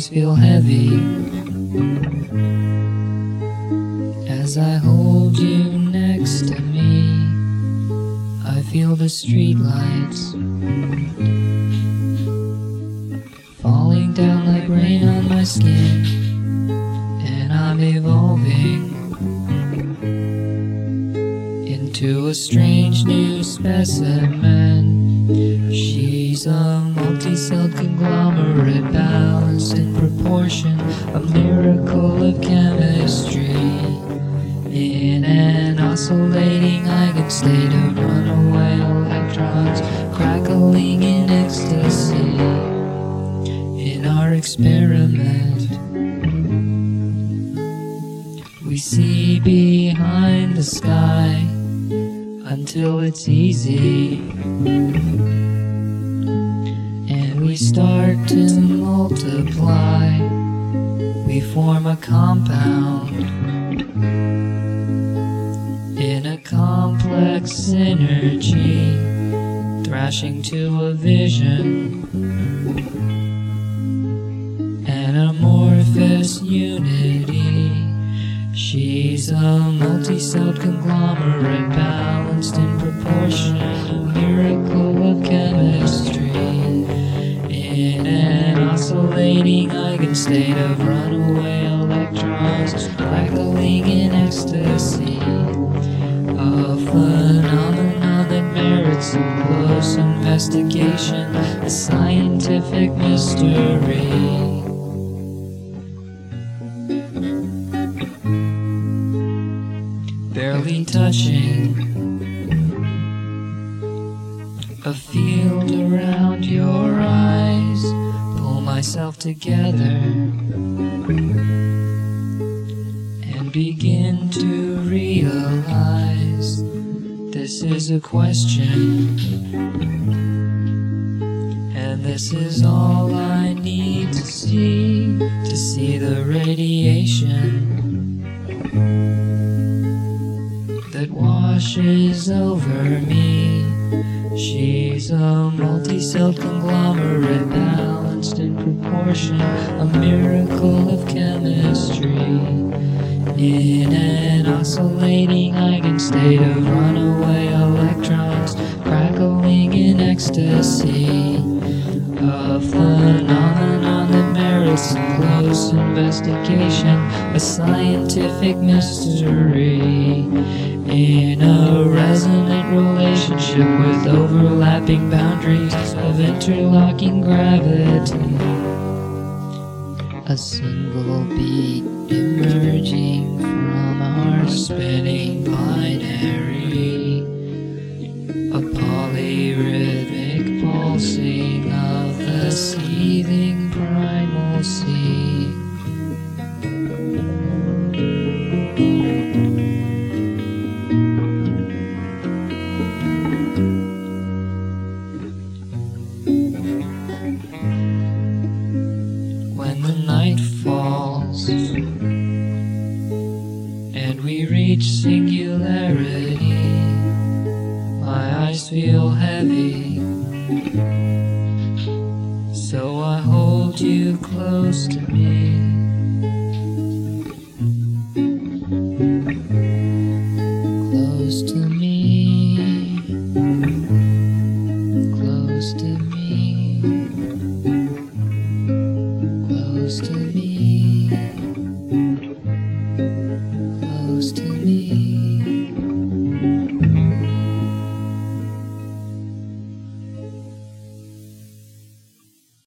eyes feel heavy as I hold you next to me. I feel the streetlights falling down like rain on my skin, and I'm evolving into a strange new specimen. She's a multi-celled conglomerate, balanced in proportion, a miracle of chemistry, in an oscillating eigenstate of runaway electrons, crackling in ecstasy. In our experiment, we see behind the sky until it's easy, and we start to multiply. We form a compound in a complex synergy, thrashing to a vision, an amorphous unity. She's a multi-celled conglomerate, balanced in proportion, a miracle of chemistry, in an oscillating eigenstate of runaway electrons, crackling in ecstasy. A phenomenon that merits some close investigation, a scientific mystery. Barely touching a field around your eyes, pull myself together and begin to realize this is a question, and this is all I need to see the radiation that washes over me. She's a multi-celled conglomerate, balanced in proportion, a miracle of chemistry, in an oscillating eigenstate of runaway electrons, crackling in ecstasy. A phenomenon that merits some close investigation, a scientific mystery, in a resonant relationship with overlapping boundaries of interlocking gravity. A single beat emerging from our spinning binary, a polyrhythmic pulsing of the seething primal sea. When the night falls and we reach singularity, my eyes feel heavy, so I hold you close to me. Close to me, close to me, close to me.